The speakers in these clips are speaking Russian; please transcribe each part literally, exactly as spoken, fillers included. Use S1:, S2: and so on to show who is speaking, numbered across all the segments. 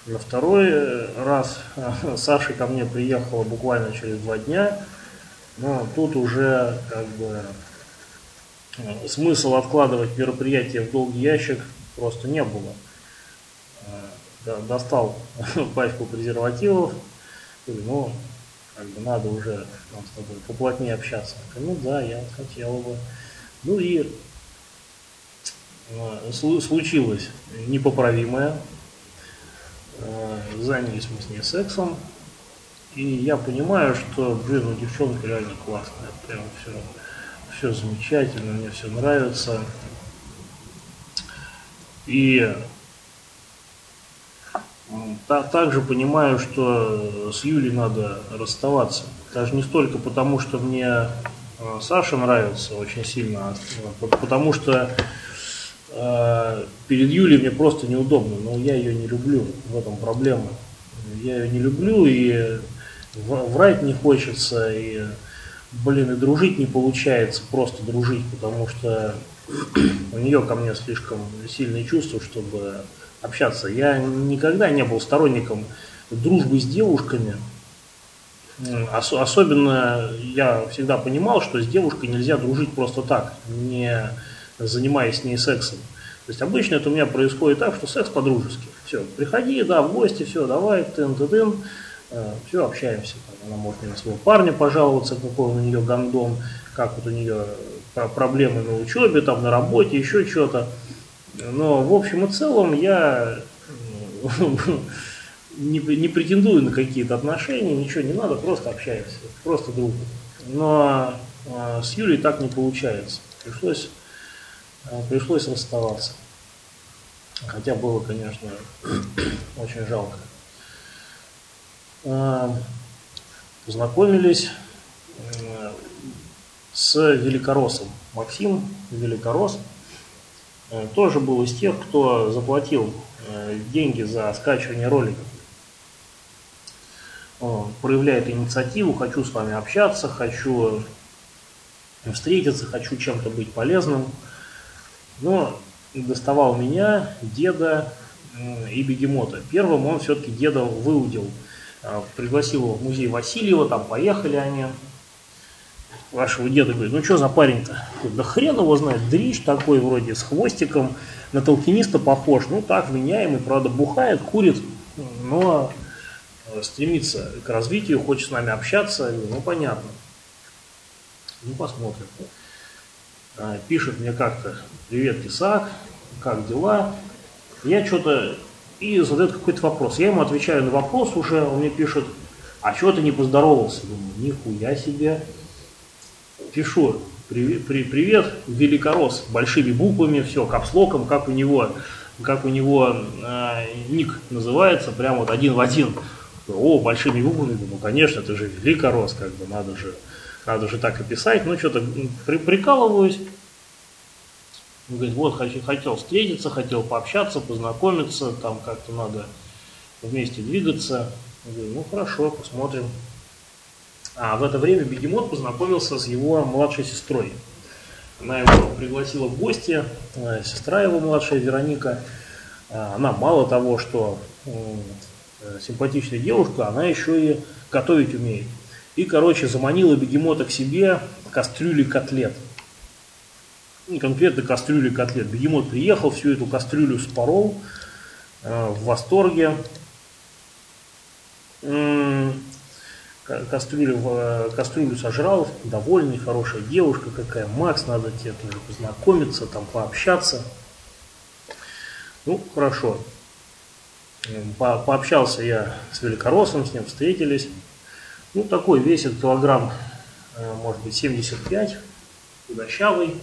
S1: На второй раз Саша ко мне приехала буквально через два дня, но тут уже как бы смысл откладывать мероприятие в долгий ящик просто не было. Достал пачку презервативов, говорю, ну, как бы надо уже нам с тобой поплотнее общаться. Ну да, я хотел бы. Ну и случилось непоправимое. Занялись мы с ней сексом. И я понимаю, что, блин, ну девчонка реально классная. Прям все, все замечательно, мне все нравится. И также понимаю, что с Юлей надо расставаться. Даже не столько потому, что мне Саша нравится очень сильно, а потому что э, перед Юлей мне просто неудобно. Но я ее не люблю, в этом проблема. Я ее не люблю, и врать не хочется, и, блин, и дружить не получается, просто дружить, потому что у нее ко мне слишком сильные чувства, чтобы общаться. Я никогда не был сторонником дружбы с девушками. Ос- особенно я всегда понимал, что с девушкой нельзя дружить просто так, не занимаясь с ней сексом. То есть обычно это у меня происходит так, что секс по-дружески. Все, приходи, да, в гости, все, давай, тын-тын-тын, все, общаемся. Она может мне на своего парня пожаловаться, какой у нее гандон, как вот у нее проблемы на учебе, там, на работе, еще что-то. Но в общем и целом я не, не претендую на какие-то отношения, ничего не надо, просто общаемся, просто дружим. Но а, с Юлей так не получается. Пришлось, а, пришлось расставаться. Хотя было, конечно, очень жалко. А, познакомились а, с великороссом. Максим Великорос а, тоже был из тех, кто заплатил а, деньги за скачивание роликов. Он проявляет инициативу, хочу с вами общаться, хочу встретиться, хочу чем-то быть полезным. Но доставал меня, деда и бегемота. Первым он все-таки деда выудил. Пригласил его в музей Васильева, там поехали они. Вашего деда говорит, ну что за парень-то? Да хрен его знает, дрищ такой вроде, с хвостиком, на толкиниста похож. Ну так, меняемый, правда, бухает, курит, но стремится к развитию, хочет с нами общаться. Ну понятно. Ну посмотрим. Пишет мне как-то, привет, Исаак, как дела? Я что-то, и задает какой-то вопрос. Я ему отвечаю на вопрос уже, он мне пишет, а чего ты не поздоровался? Думаю, нихуя себе. Пишу, привет, привет, Великорос, большими буквами, все, капслоком, как у него, как у него э, ник называется, прям вот один в один. О, большими буквами, думаю, конечно, ты же Великорос, как бы, надо же, надо же так и писать. Ну, что-то при, прикалываюсь. Он говорит, вот, хочу, хотел встретиться, хотел пообщаться, познакомиться, там как-то надо вместе двигаться. Я говорю, ну, хорошо, посмотрим. А в это время бегемот познакомился с его младшей сестрой. Она его пригласила в гости, сестра его младшая, Вероника. Она мало того, что симпатичная девушка, она еще и готовить умеет. И, короче, заманила бегемота к себе кастрюлей котлет. И конкретно кастрюлей котлет. Бегемот приехал, всю эту кастрюлю спорол, в восторге. Кастрюлю, кастрюлю сожрал, довольный, хорошая девушка какая, Макс, надо тебе тоже познакомиться, там пообщаться. Ну, хорошо. По пообщался я с Великоросом, с ним встретились. Ну, такой весит килограмм, может быть, семьдесят пять, худощавый,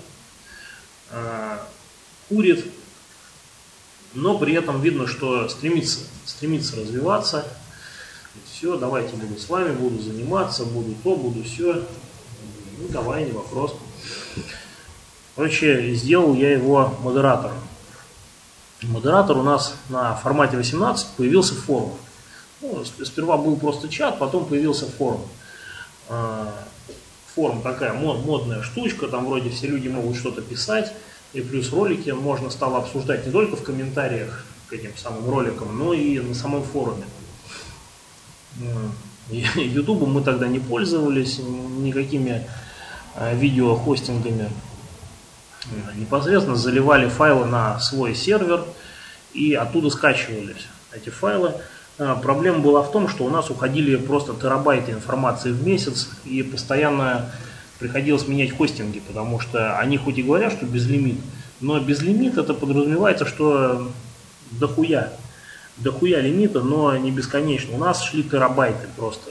S1: курит, но при этом видно, что стремится, стремится развиваться. Все, давайте буду с вами, буду заниматься, буду то, буду все. Ну, давай, не вопрос. Короче, сделал я его модератором. Модератор у нас на формате восемнадцать появился форум. Ну, сперва был просто чат, потом появился форум. Форум такая модная штучка, там вроде все люди могут что-то писать. И плюс ролики можно стало обсуждать не только в комментариях к к этим самым роликам, но и на самом форуме. Ютубом мы тогда не пользовались, никакими видеохостингами. Непосредственно заливали файлы на свой сервер и оттуда скачивались эти файлы. Проблема была в том, что у нас уходили просто терабайты информации в месяц, и постоянно приходилось менять хостинги, потому что они хоть и говорят, что безлимит, но безлимит это подразумевается, что дохуя, дохуя лимита, но не бесконечно. У нас шли терабайты просто.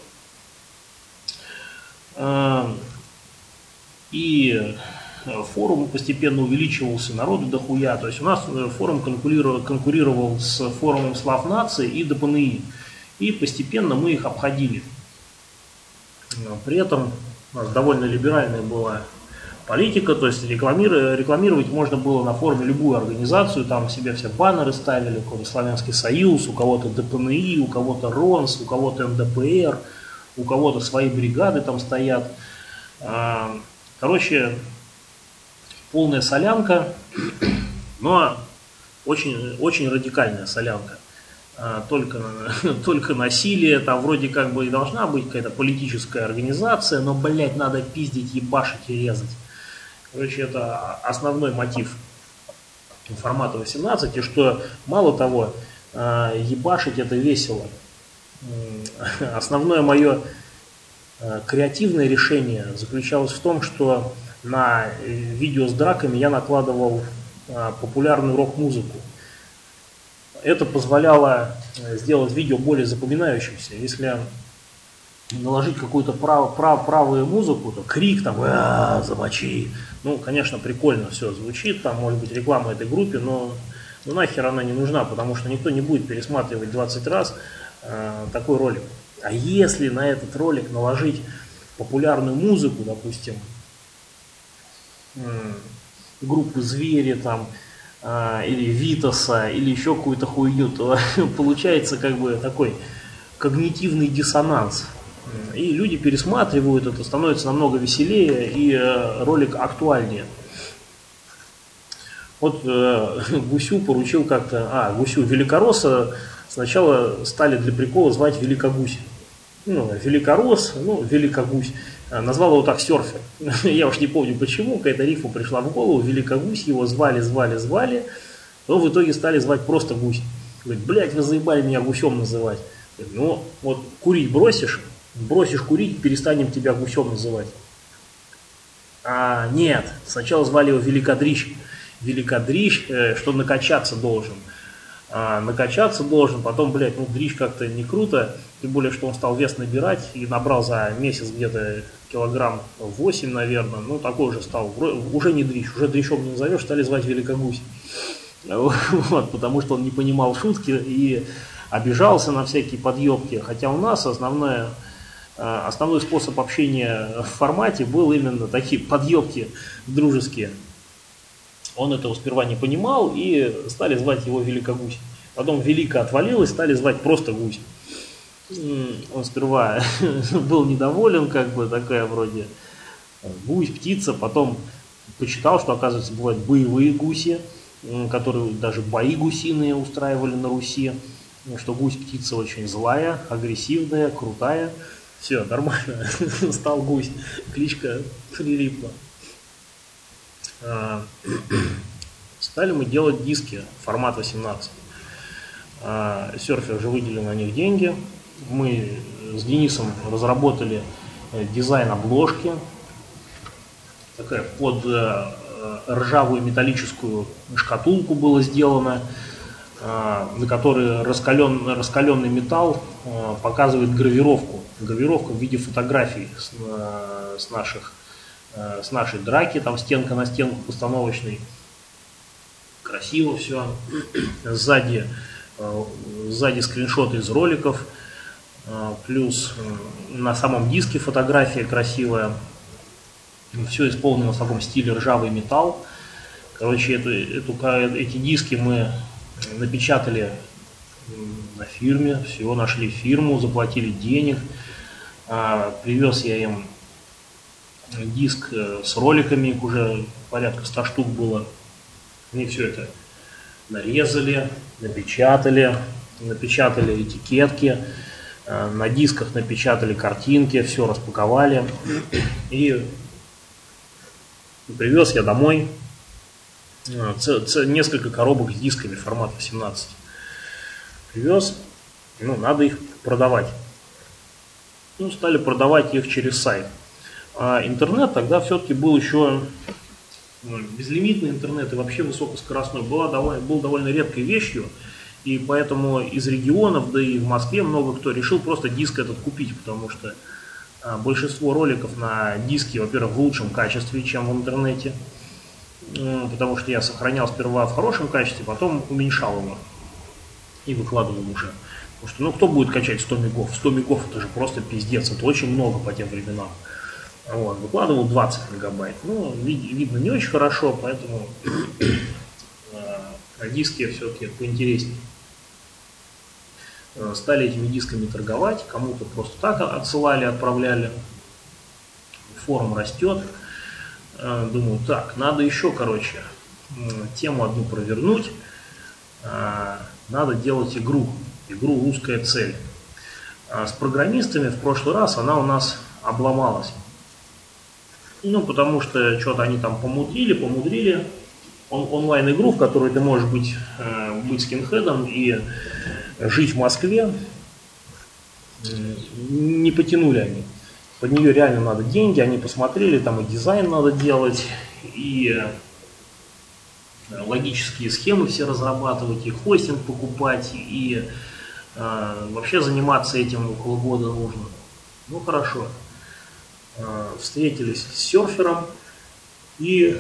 S1: И форум постепенно увеличивался, народу дохуя. То есть у нас форум конкурировал, конкурировал с форумом Слав Нации и ДПНИ. И постепенно мы их обходили. При этом у нас довольно либеральная была политика, то есть рекламировать, рекламировать можно было на форуме любую организацию, там себе все баннеры ставили, у кого-то Славянский Союз, у кого-то ДПНИ, у кого-то РОНС, у кого-то МДПР, у кого-то свои бригады там стоят. Короче, полная солянка, но очень, очень радикальная солянка. Только, только насилие, там вроде как бы и должна быть какая-то политическая организация, но, блядь, надо пиздить, ебашить и резать. Короче, это основной мотив формата восемнадцать, и что, мало того, ебашить это весело. Основное мое креативное решение заключалось в том, что на видео с драками я накладывал популярную рок-музыку. Это позволяло сделать видео более запоминающимся. Если наложить какую-то прав, прав, правую музыку, то крик там «замочи». Ну, конечно, прикольно все звучит, там может быть реклама этой группе, но ну, нахер она не нужна, потому что никто не будет пересматривать двадцать раз э, такой ролик. А если на этот ролик наложить популярную музыку, допустим, э, группы «Звери», там, или Витаса, или еще какую-то хуйню, то получается как бы такой когнитивный диссонанс. И люди пересматривают это, становится намного веселее и ролик актуальнее. Вот э, Гусю поручил как-то, а, Гусю Великоросса сначала стали для прикола звать Великогусь. Ну, Великорос, ну, Великогусь. Назвал его так серфер. Я уж не помню почему, какая-то рифма пришла в голову. Великогусь, его звали, звали, звали. Но в итоге стали звать просто Гусь. Говорит, блядь, вы заебали меня Гусем называть. Говорит, ну, вот курить бросишь, бросишь курить, перестанем тебя Гусем называть. А нет, сначала звали его Великодрищ. Великодрищ, что накачаться должен. А, накачаться должен, потом, блядь, ну, дрищ как-то не круто. Тем более, что он стал вес набирать и набрал за месяц где-то килограмм восемь, наверное. Ну, такой уже стал. Уже не дрищ, уже дрищом не назовешь, стали звать Великогусь. Вот, потому что он не понимал шутки и обижался на всякие подъебки. Хотя у нас основное, основной способ общения в формате был именно такие подъебки дружеские. Он этого сперва не понимал и стали звать его Великогусь. Потом Велика отвалилось, стали звать просто Гусь. Он сперва был недоволен, как бы такая вроде гусь, птица, потом почитал, что, оказывается, бывают боевые гуси, которые даже бои гусиные устраивали на Руси, что гусь птица очень злая, агрессивная, крутая. Все, нормально, стал Гусь, кличка прилипла. Стали мы делать диски формат восемнадцать. Серфер же выделил на них деньги. Мы с Денисом разработали дизайн обложки. Такая под ржавую металлическую шкатулку было сделано, на которой раскален, раскаленный металл показывает гравировку. Гравировку в виде фотографий с, с, наших, с нашей драки, там стенка на стенку постановочной. Красиво все. Сзади, сзади скриншоты из роликов. Плюс на самом диске фотография красивая. Все исполнено в таком стиле ржавый металл. Короче, эту, эту, эти диски мы напечатали на фирме. Всего нашли фирму, заплатили денег. Привез я им диск с роликами, их уже порядка ста штук было. Они все это нарезали, напечатали, напечатали этикетки, на дисках напечатали картинки, все распаковали. И привез я домой несколько коробок с дисками формата восемнадцать. Привез, ну, надо их продавать. Ну, стали продавать их через сайт. А интернет тогда все-таки был еще ну, безлимитный интернет и вообще высокоскоростной. Была довольно, был довольно редкой вещью. И поэтому из регионов, да и в Москве много кто решил просто диск этот купить, потому что а, большинство роликов на диске, во-первых, в лучшем качестве, чем в интернете. Ну, потому что я сохранял сперва в хорошем качестве, потом уменьшал его и выкладывал уже. Потому что, ну, кто будет качать сто мегов? сто мегов это же просто пиздец, это очень много по тем временам. Вот, выкладывал двадцать мегабайт. Ну, вид, видно не очень хорошо, поэтому на диске все-таки поинтереснее. Стали этими дисками торговать, кому-то просто так отсылали, отправляли. Форум растет. Думаю, так, надо еще, короче, тему одну провернуть. Надо делать игру. Игру «Русская цель». С программистами в прошлый раз она у нас обломалась. Ну, потому что что-то они там помудрили, помудрили. Он, онлайн-игру, в которой ты можешь быть, э, быть скинхедом и жить в Москве, не потянули они. Под нее реально надо деньги, они посмотрели, там и дизайн надо делать, и логические схемы все разрабатывать, и хостинг покупать, и э, вообще заниматься этим около года нужно. Ну хорошо. Э, встретились с серфером, и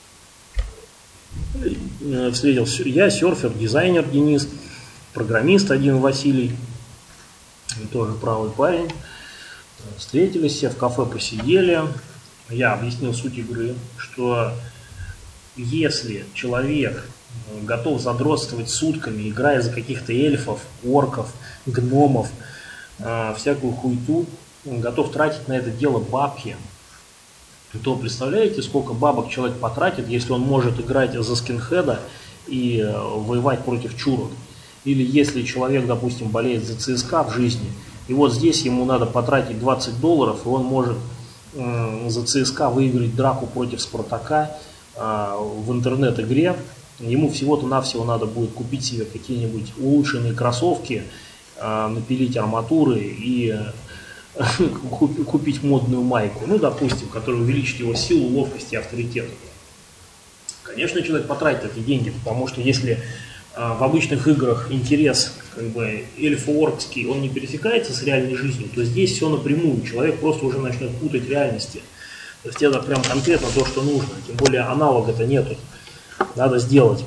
S1: э, встретил я, серфер, дизайнер Денис, программист один Василий, тоже правый парень. Встретились, все в кафе посидели. Я объяснил суть игры, что если человек готов задротствовать сутками, играя за каких-то эльфов, орков, гномов, э, всякую хуйту, готов тратить на это дело бабки, то представляете, сколько бабок человек потратит, если он может играть за скинхеда и э, воевать против чурок. Или если человек, допустим, болеет за ЦСКА в жизни, и вот здесь ему надо потратить двадцать долларов, и он может э, за ЦСКА выиграть драку против Спартака э, в интернет-игре. Ему всего-то навсего надо будет купить себе какие-нибудь улучшенные кроссовки, э, напилить арматуры и э, купить модную майку, ну, допустим, которая увеличит его силу, ловкость и авторитет. Конечно, человек потратит эти деньги, потому что если в обычных играх интерес как бы эльфо-оркский, он не пересекается с реальной жизнью, то здесь все напрямую, человек просто уже начнет путать реальности. То есть это прям конкретно то, что нужно, тем более аналога-то нету, надо сделать.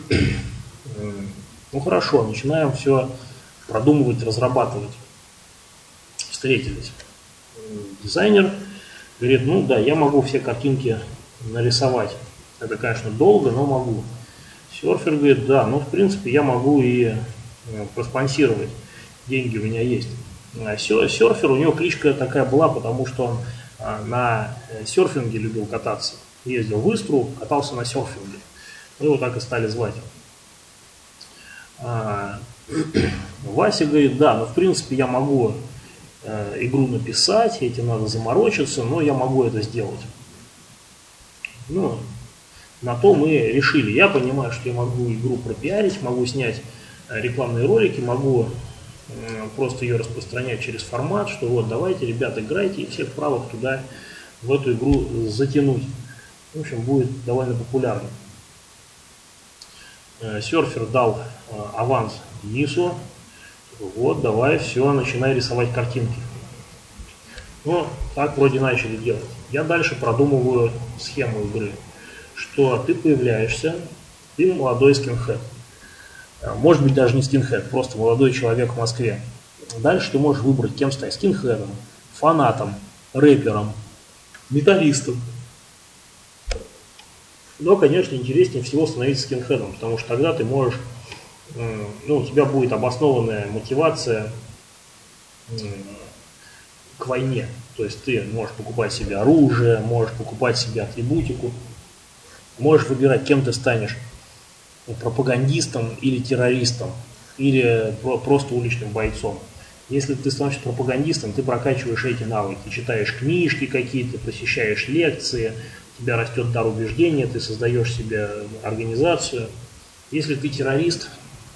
S1: Ну хорошо, начинаем все продумывать, разрабатывать. Встретились. Дизайнер говорит, ну да, я могу все картинки нарисовать. Это, конечно, долго, но могу. Серфер говорит, да, ну в принципе я могу и э, проспонсировать, деньги у меня есть. А серфер, у него кличка такая была, потому что он а, на серфинге любил кататься. Ездил в Истру, катался на серфинге. Мы его так и стали звать. А, Вася говорит, да, ну в принципе я могу э, игру написать, этим надо заморочиться, но я могу это сделать. Ну, на то мы решили. Я понимаю, что я могу игру пропиарить, могу снять рекламные ролики, могу просто ее распространять через формат, что вот давайте, ребята, играйте и всех правых туда, в эту игру затянуть. В общем, будет довольно популярно. Серфер дал аванс Денису. Вот, давай, все, начинай рисовать картинки. Ну, так вроде начали делать. Я дальше продумываю схему игры. Что ты появляешься, ты молодой скинхед. Может быть, даже не скинхед, просто молодой человек в Москве. Дальше ты можешь выбрать, кем стать: скинхедом, фанатом, рэпером, металлистом. Но, конечно, интереснее всего становиться скинхедом, потому что тогда ты можешь, ну, у тебя будет обоснованная мотивация к войне. То есть ты можешь покупать себе оружие, можешь покупать себе атрибутику, можешь выбирать, кем ты станешь пропагандистом или террористом, или просто уличным бойцом. Если ты становишься пропагандистом, ты прокачиваешь эти навыки, читаешь книжки какие-то, посещаешь лекции, у тебя растет дар убеждения, ты создаешь себе организацию. Если ты террорист,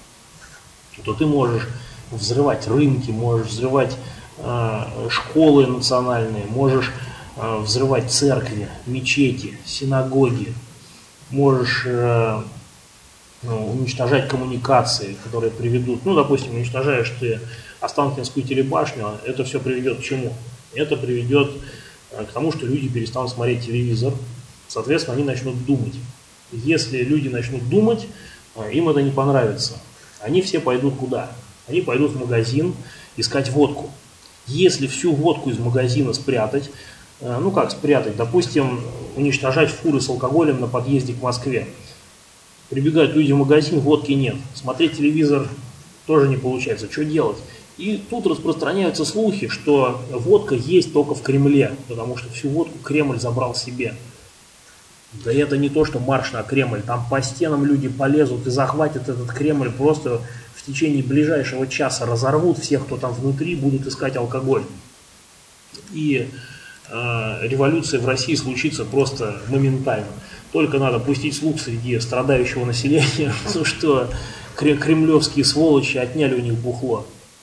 S1: то ты можешь взрывать рынки, можешь взрывать э, школы национальные, можешь э, взрывать церкви, мечети, синагоги, можешь э, ну, уничтожать коммуникации, которые приведут, ну, допустим, уничтожаешь ты Останкинскую телебашню, это все приведет к чему? Это приведет э, к тому, что люди перестанут смотреть телевизор, соответственно, они начнут думать. Если люди начнут думать, э, им это не понравится. Они все пойдут куда? Они пойдут в магазин искать водку. Если всю водку из магазина спрятать, э, ну как спрятать, допустим, уничтожать фуры с алкоголем на подъезде к Москве. Прибегают люди в магазин, водки нет. Смотреть телевизор тоже не получается. Что делать? И тут распространяются слухи, что водка есть только в Кремле, потому что всю водку Кремль забрал себе. Да это не то, что марш на Кремль. Там по стенам люди полезут и захватят этот Кремль просто в течение ближайшего часа, разорвут всех, кто там внутри, будут искать алкоголь. И э, революция в России случится просто моментально. Только надо пустить слух среди страдающего населения, что кремлевские сволочи отняли у них бухло.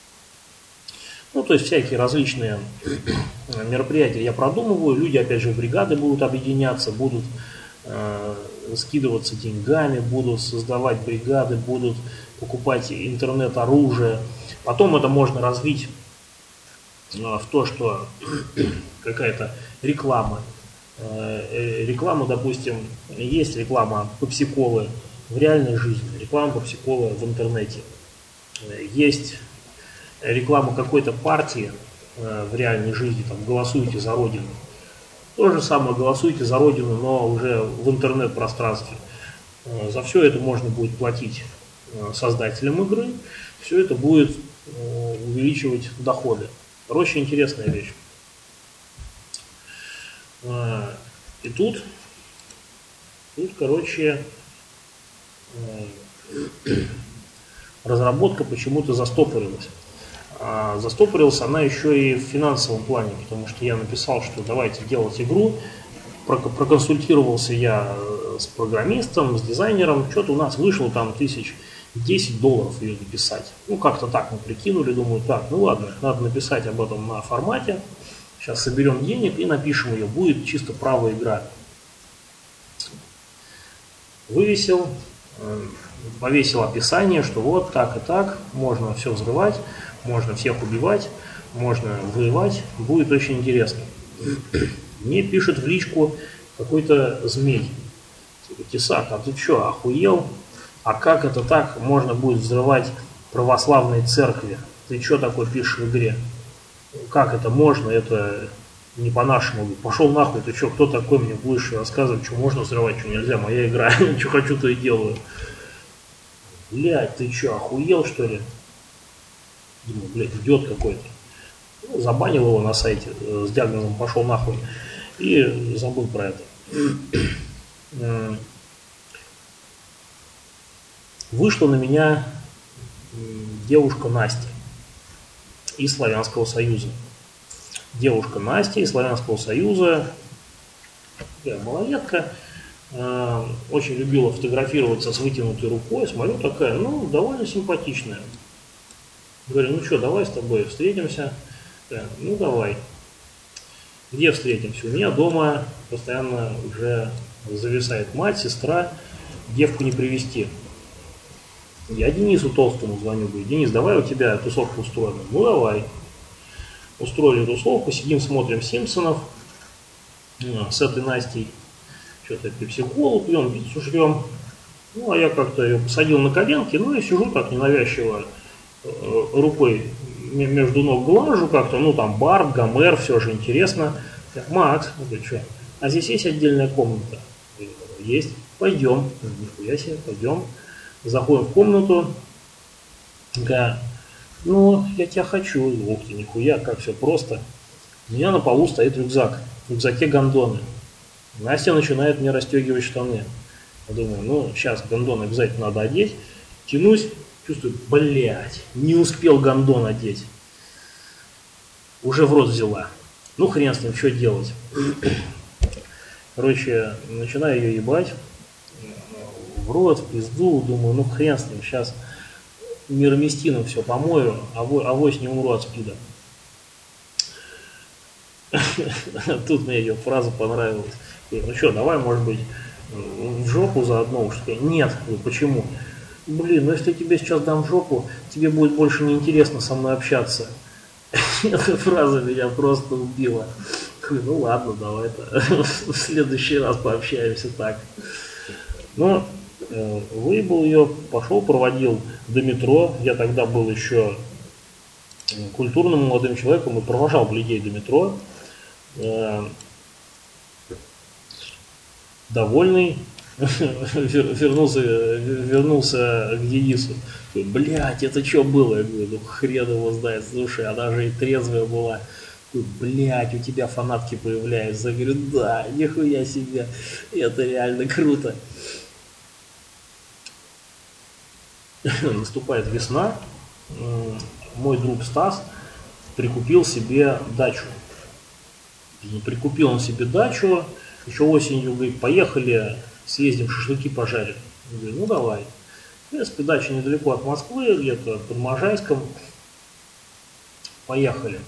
S1: Ну, то есть всякие различные мероприятия я продумываю. Люди, опять же, в бригады будут объединяться, будут э, скидываться деньгами, будут создавать бригады, будут покупать интернет-оружие. Потом это можно развить э, в то, что какая-то реклама. Э, реклама, допустим, есть реклама попси-колы в реальной жизни, реклама попси-колы в интернете. Есть реклама какой-то партии э, в реальной жизни, там, голосуйте за Родину. То же самое, голосуйте за Родину, но уже в интернет-пространстве. Э, за все это можно будет платить э, создателям игры, все это будет э, увеличивать доходы. Короче, интересная вещь. Э, и тут, тут, короче, э, разработка почему-то застопорилась. А застопорилась она еще и в финансовом плане, потому что я написал, что давайте делать игру. Проконсультировался я с программистом, с дизайнером. Что-то у нас вышло там тысяч десять долларов ее написать. Ну, как-то так мы прикинули, думаю, так, ну ладно, надо написать об этом на формате. Сейчас соберем денег и напишем ее. Будет чисто правая игра. Вывесил, повесил описание, что вот так и так, можно все взрывать. Можно всех убивать, можно воевать, будет очень интересно. Мне пишет в личку какой-то змей. Тесак, а ты что, охуел? А как это так можно будет взрывать православные церкви? Ты что такое пишешь в игре? Как это можно? Это не по-нашему. Пошел нахуй, ты что, кто такой, мне будешь рассказывать, что можно взрывать, что нельзя, моя игра, что хочу, то и делаю. Блядь, ты что, охуел, что ли? Думаю, блядь, идиот какой-то. Ну, забанил его на сайте с диагнозом «пошел нахуй» и забыл про это. Вышла на меня девушка Настя из Славянского Союза. Девушка Настя из Славянского Союза, такая малолетка, очень любила фотографироваться с вытянутой рукой. Смотрю, такая, ну, довольно симпатичная. Говорю, ну что, давай с тобой встретимся. Да, ну давай. Где встретимся? У меня дома постоянно уже зависает мать, сестра, девку не привезти. Я Денису Толстому звоню, говорю, Денис, давай у тебя тусовку устроим. Ну давай. Устроили тусовку, сидим, смотрим Симпсонов с этой Настей. Что-то пепси-колу пьем, пиццу жрем. Ну а я как-то ее посадил на коленки, ну и сижу так ненавязчиво, рукой между ног глажу как-то, ну там Барт, Гомер, все же интересно. Так, Макс, говорю, что? А здесь есть отдельная комната? Есть. Пойдем. Нихуя себе, пойдем. Заходим в комнату. Да. Ну, я тебя хочу. Ух ты, нихуя, как все просто. У меня на полу стоит рюкзак. В рюкзаке гондоны. Настя начинает мне расстегивать штаны. Думаю, ну, сейчас гондон обязательно надо одеть. Тянусь, чувствую, блядь, не успел гондон одеть. Уже в рот взяла. Ну, хрен с ним, что делать. Короче, начинаю ее ебать. В рот, в пизду. Думаю, ну, хрен с ним, сейчас мироместином все помою, а авось не умру от спида. Тут мне ее фраза понравилась. Ну что, давай, может быть, в жопу заодно? Что нет, почему? Блин, ну если я тебе сейчас дам в жопу, тебе будет больше неинтересно со мной общаться. Эта фраза меня просто убила. Ну ладно, давай-то в следующий раз пообщаемся так. Ну, выебал ее, пошел, проводил до метро. Я тогда был еще культурным молодым человеком и провожал людей до метро. Довольный, вернулся, вернулся к Денису. Блять, это что было? Я говорю, ну хрен его знает, слушай, она же и трезвая была. Блять, у тебя фанатки появляются. Я говорю, да, нихуя себе, это реально круто. Наступает весна, мой друг Стас прикупил себе дачу. Прикупил он себе дачу, еще осенью, говорит, поехали, съездим, шашлыки пожарим. Я говорю, ну давай. В принципе, дача недалеко от Москвы, где-то под Можайском. Поехали.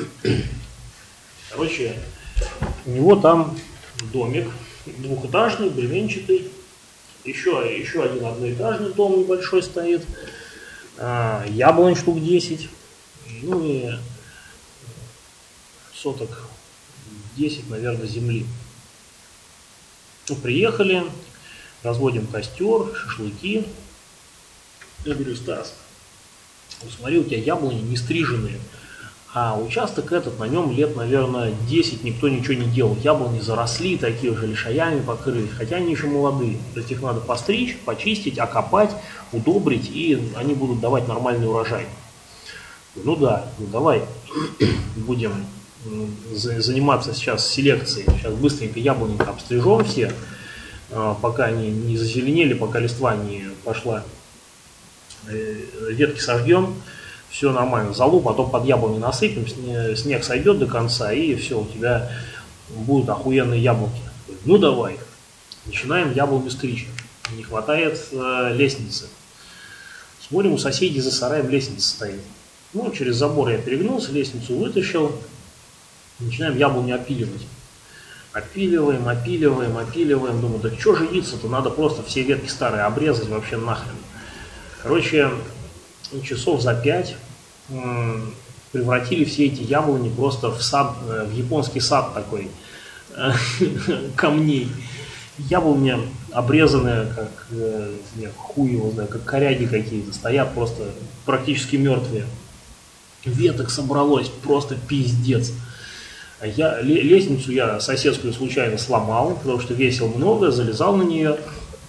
S1: Короче, у него там домик двухэтажный, бревенчатый. Еще, еще один одноэтажный дом небольшой стоит. Яблонь штук десять. Ну и соток десять, наверное, земли. Ну, приехали, разводим костер, шашлыки. Я говорю, Стас, смотри, у тебя яблони не стриженные, а участок этот, на нем лет, наверное, десять никто ничего не делал. Яблони заросли, такие уже лишаями покрылись, хотя они еще молодые. То есть их надо постричь, почистить, окопать, удобрить, и они будут давать нормальный урожай. Ну да, ну давай будем заниматься сейчас селекцией. Сейчас быстренько яблонько обстрижем все, пока они не зазеленели, пока листва не пошла. Ветки сожгем, все нормально. Залу потом под яблони насыпем, снег сойдет до конца, и все, у тебя будут охуенные яблоки. Ну давай, начинаем яблони стричь. Не хватает э, лестницы. Смотрим, у соседей за сараем лестница стоит. Ну, через забор я перегнулся, лестницу вытащил. Начинаем яблони опиливать. Опиливаем, опиливаем, опиливаем. Думаю, да что же яйца-то, надо просто все ветки старые обрезать вообще нахрен. Короче, часов за пять м- превратили все эти яблони просто в сад, в японский сад такой камней. Яблони обрезанные, как не, хуй его знаю, как коряги какие-то, стоят просто практически мертвые. Веток собралось просто пиздец. Я, лестницу я соседскую случайно сломал, потому что весил много, залезал на нее.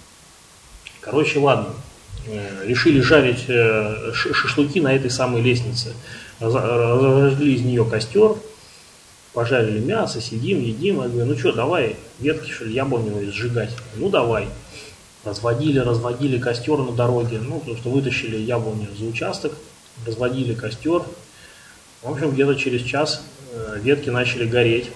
S1: Короче, ладно. Решили жарить шашлыки на этой самой лестнице. Разожгли из нее костер, пожарили мясо, сидим, едим. Я говорю, ну что, давай ветки, что ли, яблоневые сжигать. Ну давай. Разводили, разводили костер на дороге. Ну, потому что вытащили яблоню за участок, разводили костер. В общем, где-то через час ветки начали гореть.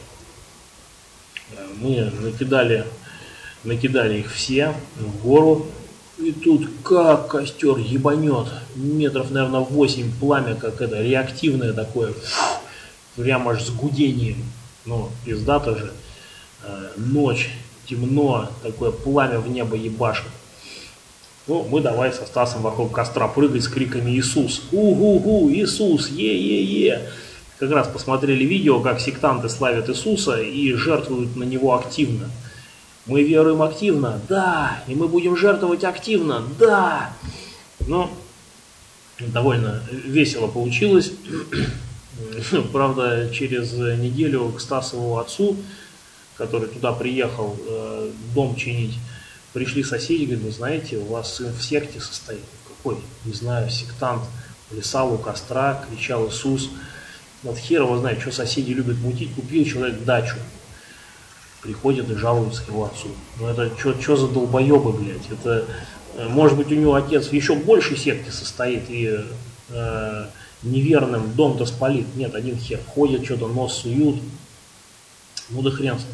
S1: Мы накидали, накидали их все в гору. И тут как костер ебанет. Метров, наверное, восемь пламя, как это, реактивное такое. Прямо аж с гудением. Ну, пиздато же. Ночь, темно, такое пламя в небо ебашит. Ну, мы давай со Стасом вокруг костра прыгать с криками «Иисус! У-гу-гу! Иисус! Е-е-е!» Как раз посмотрели видео, как сектанты славят Иисуса и жертвуют на него активно. Мы веруем активно, да, и мы будем жертвовать активно, да. Ну, довольно весело получилось. Правда, через неделю к Стасову отцу, который туда приехал дом чинить, пришли соседи, говорят, вы знаете, у вас сын в секте состоит. Какой? Не знаю, сектант. Плясал у костра, кричал Иисус. Вот хер его знает, что соседи любят мутить. Купил человек дачу. приходят и жалуются его отцу. Ну это что за долбоебы, блядь? Это, может быть, у него отец в еще большей секте состоит и э, неверным дом-то спалит. Нет, один хер. Ходят, что-то нос суют. Ну да хрен с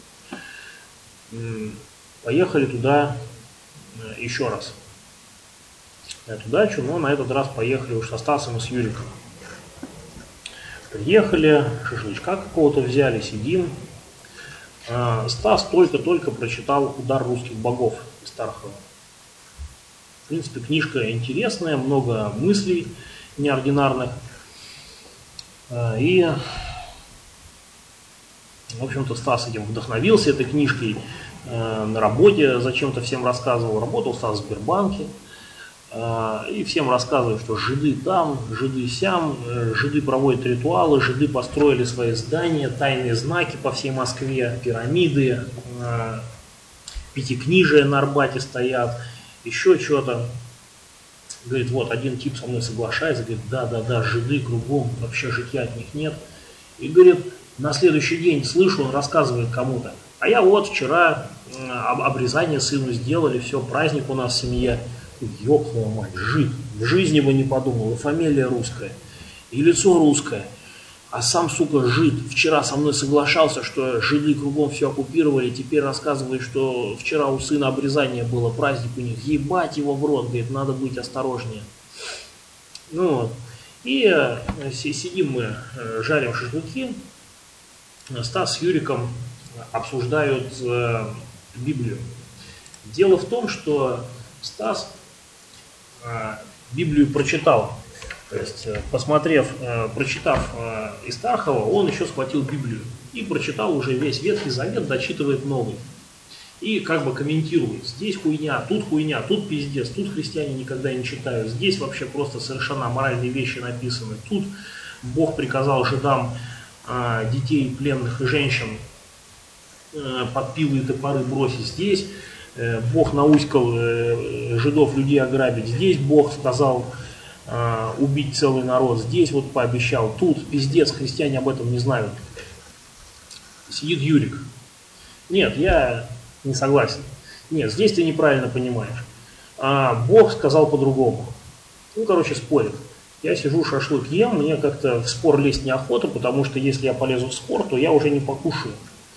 S1: ним. Поехали туда еще раз. На эту дачу, но на этот раз поехали уж со Стасом и с Юриком. Приехали, шашлычка какого-то взяли, сидим. Стас только-только прочитал «Удар русских богов» из Тархова. В принципе, книжка интересная, много мыслей неординарных. И, в общем-то, Стас этим вдохновился, этой книжкой. На работе зачем-то всем рассказывал. Работал Стас в Сбербанке. И всем рассказывают, что жиды там, жиды сям, жиды проводят ритуалы, жиды построили свои здания, тайные знаки по всей Москве, пирамиды, пятикнижия на Арбате стоят, еще что-то. Говорит, вот один тип со мной соглашается, говорит, да-да-да, жиды кругом, вообще житья от них нет. И говорит, на следующий день слышу, он рассказывает кому-то, а я вот вчера обрезание сыну сделали, все, праздник у нас в семье. Ёб твою мать, жид, в жизни бы не подумал, и фамилия русская, и лицо русское, а сам, сука, жид, вчера со мной соглашался, что жиды кругом все оккупировали, теперь рассказывает, что вчера у сына обрезание было, праздник у них, ебать его в рот, говорит, надо быть осторожнее. Ну вот, и сидим мы, жарим шашлыки, Стас с Юриком обсуждают Библию. Дело в том, что Стас Библию прочитал, то есть, посмотрев, прочитав из Тархова, он еще схватил Библию и прочитал уже весь Ветхий Завет, дочитывает Новый. И как бы комментирует, здесь хуйня, тут хуйня, тут пиздец, тут христиане никогда не читают, здесь вообще просто совершенно аморальные вещи написаны, тут Бог приказал жидам детей, пленных и женщин под пилы и топоры бросить, здесь Бог науськал жидов людей ограбить, здесь Бог сказал э, убить целый народ, здесь вот пообещал, тут пиздец, христиане об этом не знают. Сидит Юрик. Нет, я не согласен. Нет, здесь ты неправильно понимаешь. А Бог сказал по-другому. Ну, короче, спорят. Я сижу, шашлык ем, мне как-то в спор лезть неохота, потому что если я полезу в спор, то я уже не покушаю.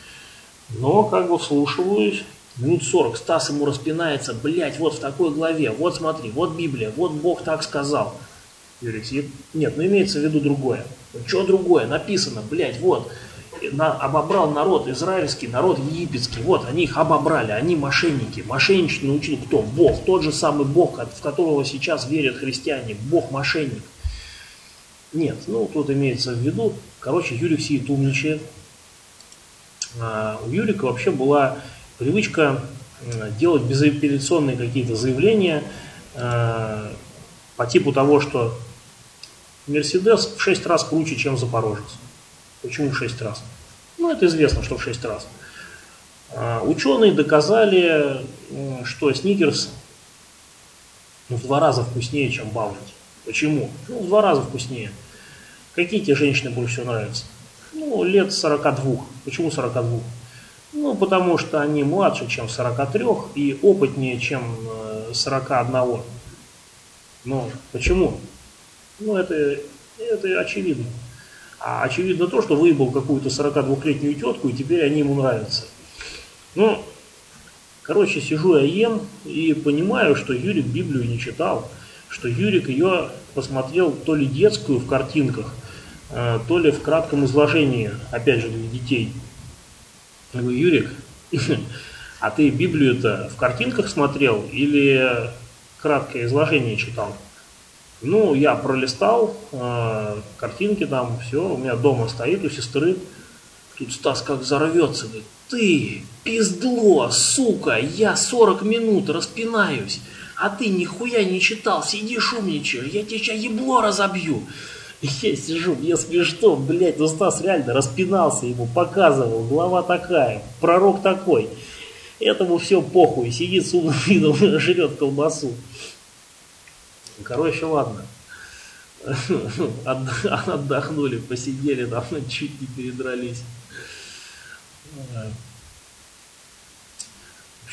S1: Но как бы вслушиваюсь. Минут сорок, Стас ему распинается, блять, вот в такой главе, вот смотри, вот Библия, вот Бог так сказал. Юрик сидит, нет, ну имеется в виду другое. Что другое? Написано, блять, вот, на, обобрал народ израильский, народ египетский, вот, они их обобрали, они мошенники. Мошенничать научил кто? Бог, тот же самый Бог, в которого сейчас верят христиане, Бог-мошенник. Нет, ну тут имеется в виду, короче, Юрик сидит умничает. А, у Юрика вообще была привычка делать безапелляционные какие-то заявления э, по типу того, что Мерседес в шесть раз круче, чем Запорожец. Почему в шесть раз? Ну, это известно, что в шесть раз. Э, ученые доказали, э, что Сникерс ну, в два раза вкуснее, чем Баунти. Почему? Ну, в два раза вкуснее. Какие тебе женщины больше всего нравятся? Ну, лет сорока двух. Почему сорока двух? Ну, потому что они младше, чем сорока трёх и опытнее, чем сорока одного. Ну, почему? Ну, это, это очевидно. А очевидно то, что выебал какую-то сорокадвухлетнюю тетку, и теперь они ему нравятся. Ну, короче, сижу я ем и понимаю, что Юрик Библию не читал, что Юрик ее посмотрел то ли детскую в картинках, то ли в кратком изложении, опять же, для детей. Я говорю, Юрик, а ты Библию-то в картинках смотрел или краткое изложение читал? Ну, я пролистал, э, картинки там, все, у меня дома стоит у сестры. Тут Стас как взорвется, говорит, ты, пиздло, сука, я сорок минут распинаюсь, а ты нихуя не читал, сидишь умничаешь, я тебе сейчас ебло разобью. Я сижу, мне смешно, блядь, ну Стас реально распинался, ему показывал, глава такая, пророк такой. Этому все похуй, сидит с умным видом, жрет колбасу. Короче, ладно. Отдохнули, посидели, там чуть не передрались.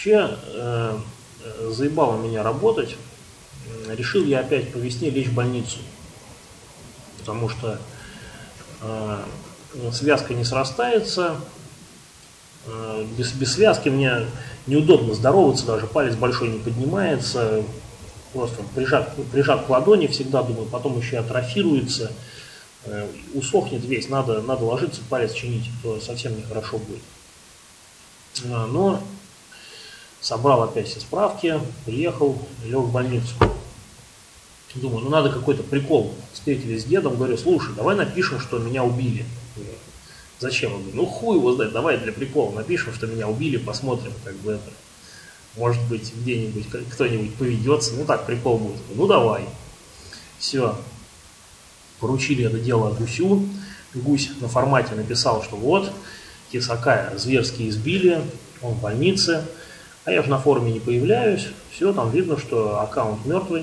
S1: Вообще, э, заебало меня работать. Решил я опять по весне лечь в больницу. Потому что э, связка не срастается. Э, без, без связки мне неудобно здороваться, даже палец большой не поднимается. Просто прижат, прижат к ладони всегда, думаю, потом еще атрофируется. Э, усохнет весь, надо, надо ложиться, палец чинить, то совсем нехорошо будет. Э, но собрал опять все справки, приехал, лег в больницу. Думаю, ну надо какой-то прикол. Встретились с дедом, говорю, слушай, давай напишем, что меня убили. Зачем? Он говорит, ну хуй его знает, давай для прикола напишем, что меня убили, посмотрим, как бы это. Может быть, где-нибудь кто-нибудь поведется, ну так, прикол будет. Ну давай. Все. Поручили это дело Гусю. Гусь на формате написал, что вот, Тесака зверски избили, он в больнице. А я же на форуме не появляюсь. Все, там видно, что аккаунт мертвый.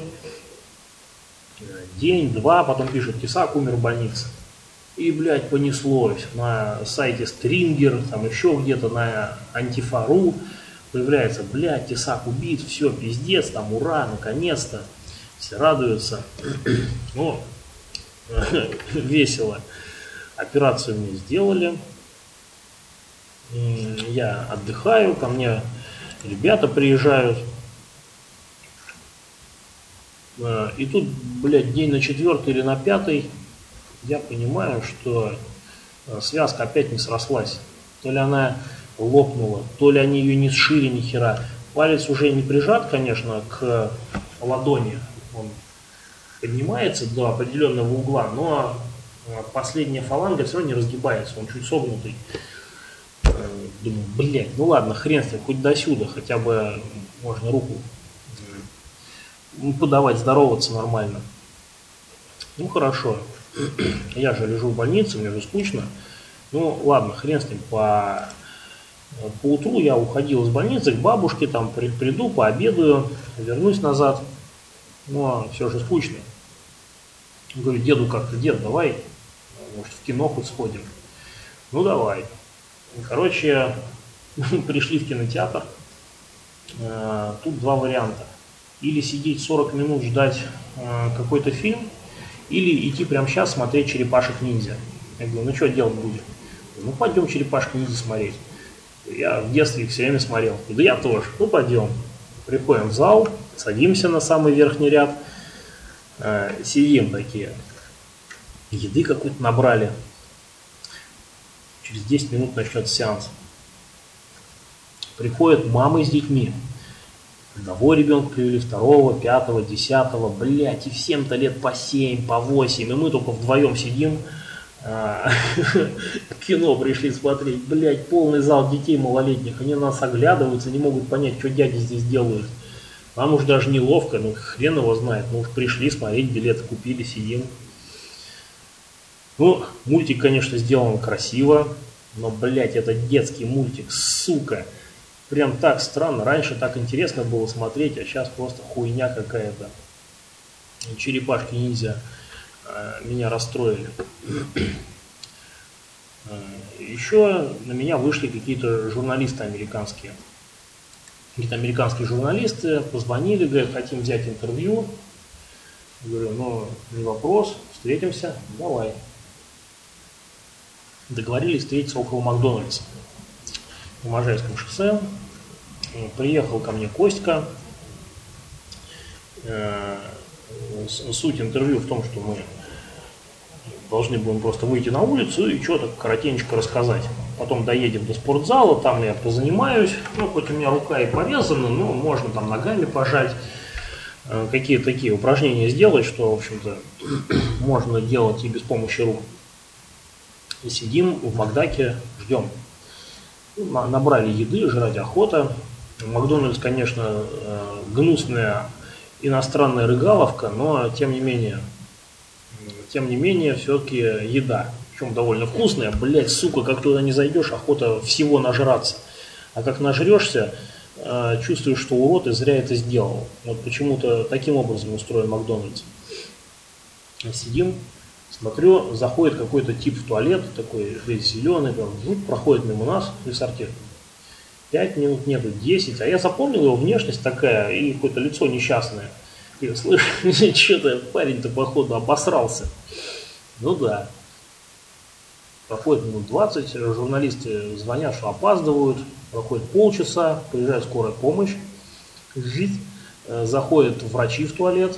S1: День, два, потом пишет, Тесак умер в больнице. И, блядь, понеслось. На сайте Стрингер, там еще где-то на Антифа.ру появляется, блядь, Тесак убит, все, пиздец, там, ура, наконец-то. Все радуются. Ну, весело. Операцию мне сделали. Я отдыхаю, ко мне ребята приезжают. И тут, блядь, день на четвертый или на пятый я понимаю, что связка опять не срослась. То ли она лопнула, то ли они ее не сшили ни хера. Палец уже не прижат, конечно, к ладони. Он поднимается до определенного угла, но последняя фаланга все равно не разгибается, он чуть согнутый. Думаю, блядь, ну ладно, хрен с ним, хоть до сюда, хотя бы можно руку подавать, здороваться нормально. Ну хорошо. Я же лежу в больнице, мне же скучно. Ну ладно, хрен с ним. По, по утру я уходил из больницы к бабушке, там при, приду, пообедаю, вернусь назад. Но все же скучно. Говорю, деду как-то, дед, давай, может, в кино хоть сходим. Ну давай. Короче, пришли в кинотеатр. Тут два варианта. Или сидеть сорок минут ждать э, какой-то фильм, или идти прямо сейчас смотреть «Черепашек-ниндзя». Я говорю, ну что делать будем? Ну пойдем «Черепашек-ниндзя» смотреть. Я в детстве их все время смотрел. Да я тоже. Ну пойдем. Приходим в зал, садимся на самый верхний ряд, э, сидим такие. Еды какую-то набрали. Через десять минут начнется сеанс. Приходят мамы с детьми. Одного ребенка привели, второго, пятого, десятого, блядь, и всем-то лет по семь, по восемь, и мы только вдвоем сидим, кино пришли смотреть, блядь, полный зал детей малолетних, они на нас оглядываются, не могут понять, что дяди здесь делают. Нам уж даже неловко, ну хрен его знает, ну уж пришли смотреть, билеты купили, сидим. Ну, мультик, конечно, сделан красиво, но, блядь, это детский мультик, сука. Прям так странно. Раньше так интересно было смотреть, а сейчас просто хуйня какая-то. Черепашки-ниндзя э, меня расстроили. Еще на меня вышли какие-то журналисты американские. Какие-то американские журналисты позвонили, говорят, хотим взять интервью. Говорю, ну, не вопрос, встретимся, давай. Договорились встретиться около Макдональдса. В Можайском шоссе. Приехал ко мне Костька. Суть интервью в том, что мы должны будем просто выйти на улицу и что-то коротенько рассказать. Потом доедем до спортзала, там я позанимаюсь. Ну, хоть у меня рука и порезана, но можно там ногами пожать. Какие-то такие упражнения сделать, что, в общем-то, можно делать и без помощи рук. И сидим в Макдаке, ждем. Набрали еды, жрать охота. Макдональдс, конечно, гнусная иностранная рыгаловка, но тем не менее, тем не менее, все-таки еда. Причем довольно вкусная. Блять, сука, как туда не зайдешь, охота всего нажраться. А как нажрешься, чувствуешь, что урод и зря это сделал. Вот почему-то таким образом устроен Макдональдс. Сидим, смотрю, заходит какой-то тип в туалет, такой весь зеленый, прям, проходит мимо нас и сортир. пять минут нету, десять. А я запомнил его внешность такая и какое-то лицо несчастное. И слышь, что-то парень-то походу обосрался. Ну да. Проходит минут двадцать, журналисты звонят, что опаздывают. Проходит полчаса, приезжает скорая помощь. Жить. Заходят врачи в туалет.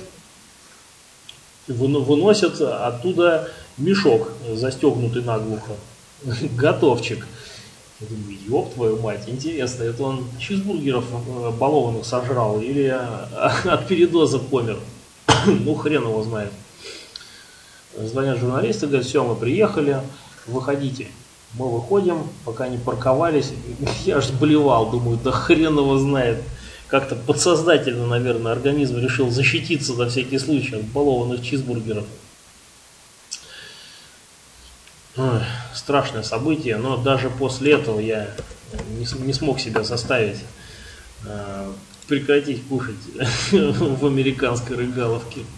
S1: Выносят оттуда мешок, застегнутый наглухо. Готовчик. Я думаю, ёб твою мать, интересно, это он чизбургеров балованных сожрал или от передоза помер? Ну, хрен его знает. Звонят журналисты, говорят, все, мы приехали, выходите. Мы выходим, пока они парковались, я аж блевал, думаю, да хрен его знает. Как-то подсознательно, наверное, организм решил защититься на всякий случай от балованных чизбургеров. Ой, страшное событие, но даже после этого я не, не смог себя заставить э, прекратить кушать в американской рыгаловке.